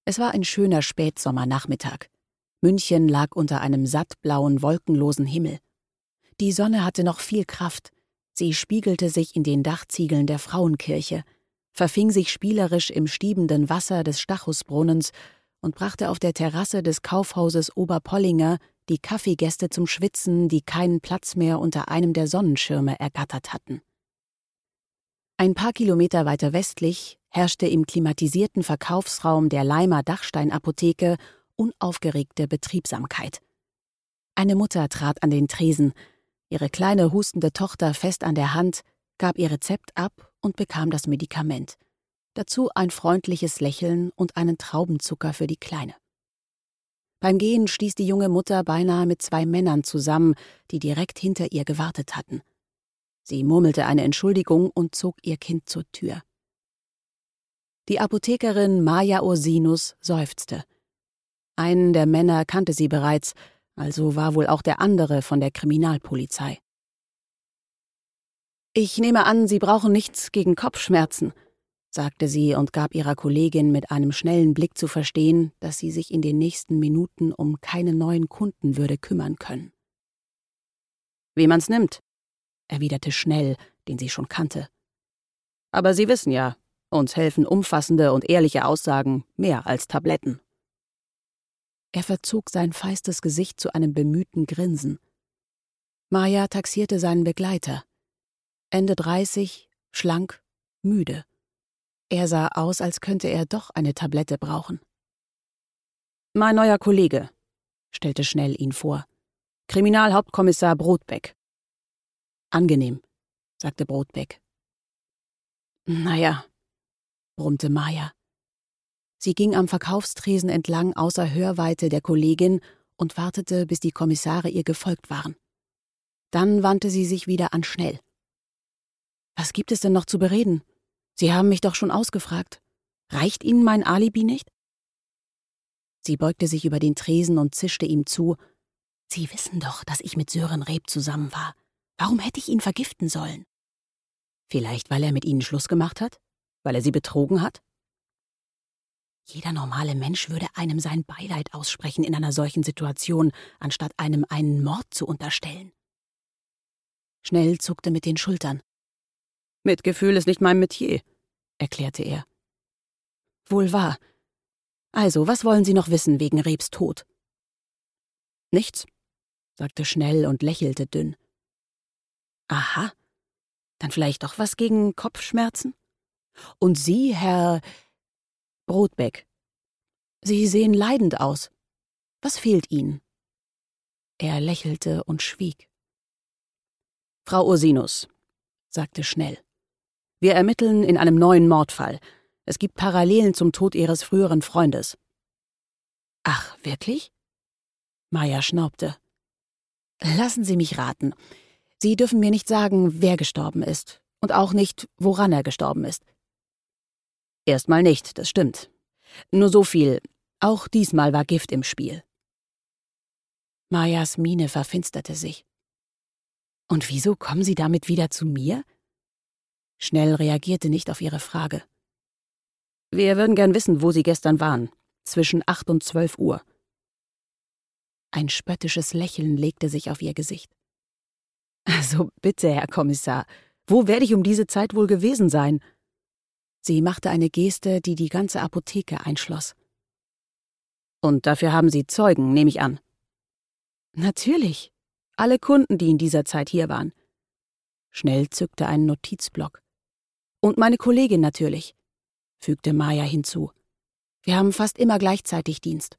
Es war ein schöner Spätsommernachmittag. München lag unter einem sattblauen, wolkenlosen Himmel. Die Sonne hatte noch viel Kraft. Sie spiegelte sich in den Dachziegeln der Frauenkirche, verfing sich spielerisch im stiebenden Wasser des Stachusbrunnens und brachte auf der Terrasse des Kaufhauses Oberpollinger die Kaffeegäste zum Schwitzen, die keinen Platz mehr unter einem der Sonnenschirme ergattert hatten. Ein paar Kilometer weiter westlich herrschte im klimatisierten Verkaufsraum der Laimer Dachsteinapotheke unaufgeregte Betriebsamkeit. Eine Mutter trat an den Tresen, ihre kleine hustende Tochter fest an der Hand, gab ihr Rezept ab und bekam das Medikament. Dazu ein freundliches Lächeln und einen Traubenzucker für die Kleine. Beim Gehen stieß die junge Mutter beinahe mit 2 Männern zusammen, die direkt hinter ihr gewartet hatten. Sie murmelte eine Entschuldigung und zog ihr Kind zur Tür. Die Apothekerin Maja Ursinus seufzte. Einen der Männer kannte sie bereits, also war wohl auch der andere von der Kriminalpolizei. »Ich nehme an, Sie brauchen nichts gegen Kopfschmerzen«, sagte sie und gab ihrer Kollegin mit einem schnellen Blick zu verstehen, dass sie sich in den nächsten Minuten um keine neuen Kunden würde kümmern können. »Wie man's nimmt«, erwiderte Schnell, den sie schon kannte. »Aber Sie wissen ja, uns helfen umfassende und ehrliche Aussagen mehr als Tabletten.« Er verzog sein feistes Gesicht zu einem bemühten Grinsen. Maja taxierte seinen Begleiter. Ende 30, schlank, müde. Er sah aus, als könnte er doch eine Tablette brauchen. »Mein neuer Kollege«, stellte Schnell ihn vor. »Kriminalhauptkommissar Brodbeck.« »Angenehm«, sagte Brodbeck. »Naja«, brummte Maja. Sie ging am Verkaufstresen entlang außer Hörweite der Kollegin und wartete, bis die Kommissare ihr gefolgt waren. Dann wandte sie sich wieder an Schnell. »Was gibt es denn noch zu bereden? Sie haben mich doch schon ausgefragt. Reicht Ihnen mein Alibi nicht?« Sie beugte sich über den Tresen und zischte ihm zu. »Sie wissen doch, dass ich mit Sören Reb zusammen war. Warum hätte ich ihn vergiften sollen?« »Vielleicht, weil er mit Ihnen Schluss gemacht hat? Weil er Sie betrogen hat?« Jeder normale Mensch würde einem sein Beileid aussprechen in einer solchen Situation, anstatt einem einen Mord zu unterstellen. Schnell zuckte mit den Schultern. »Mitgefühl ist nicht mein Metier«, erklärte er. »Wohl wahr. Also, was wollen Sie noch wissen wegen Rebs Tod?« »Nichts«, sagte Schnell und lächelte dünn. »Aha, dann vielleicht doch was gegen Kopfschmerzen? Und Sie, Herr Brodbeck, Sie sehen leidend aus. Was fehlt Ihnen?« Er lächelte und schwieg. »Frau Ursinus«, sagte Schnell. »Wir ermitteln in einem neuen Mordfall. Es gibt Parallelen zum Tod Ihres früheren Freundes.« »Ach, wirklich?« Maja schnaubte. »Lassen Sie mich raten. Sie dürfen mir nicht sagen, wer gestorben ist. Und auch nicht, woran er gestorben ist.« »Erstmal nicht, das stimmt. Nur so viel. Auch diesmal war Gift im Spiel.« Majas Miene verfinsterte sich. »Und wieso kommen Sie damit wieder zu mir?« Schnell reagierte nicht auf ihre Frage. »Wir würden gern wissen, wo Sie gestern waren. Zwischen 8 und 12 Uhr.« Ein spöttisches Lächeln legte sich auf ihr Gesicht. »Also bitte, Herr Kommissar, wo werde ich um diese Zeit wohl gewesen sein?« Sie machte eine Geste, die die ganze Apotheke einschloss. »Und dafür haben Sie Zeugen, nehme ich an.« »Natürlich. Alle Kunden, die in dieser Zeit hier waren.« Schnell zückte einen Notizblock. »Und meine Kollegin natürlich«, fügte Maja hinzu. »Wir haben fast immer gleichzeitig Dienst.«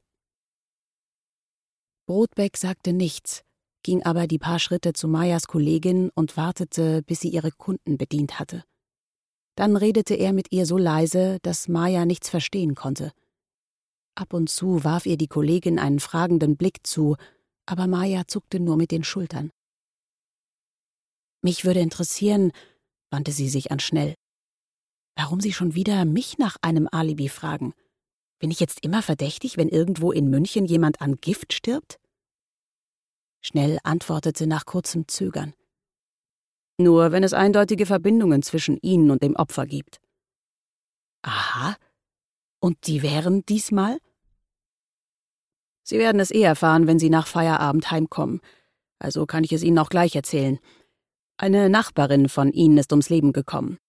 Brodbeck sagte nichts, ging aber die paar Schritte zu Majas Kollegin und wartete, bis sie ihre Kunden bedient hatte. Dann redete er mit ihr so leise, dass Maja nichts verstehen konnte. Ab und zu warf ihr die Kollegin einen fragenden Blick zu, aber Maja zuckte nur mit den Schultern. »Mich würde interessieren«, wandte sie sich an Schnell, »warum Sie schon wieder mich nach einem Alibi fragen. Bin ich jetzt immer verdächtig, wenn irgendwo in München jemand an Gift stirbt?« Schnell antwortete nach kurzem Zögern. »Nur wenn es eindeutige Verbindungen zwischen Ihnen und dem Opfer gibt.« »Aha. Und die wären diesmal? Sie werden es erfahren, wenn Sie nach Feierabend heimkommen. Also kann ich es Ihnen auch gleich erzählen. Eine Nachbarin von Ihnen ist ums Leben gekommen.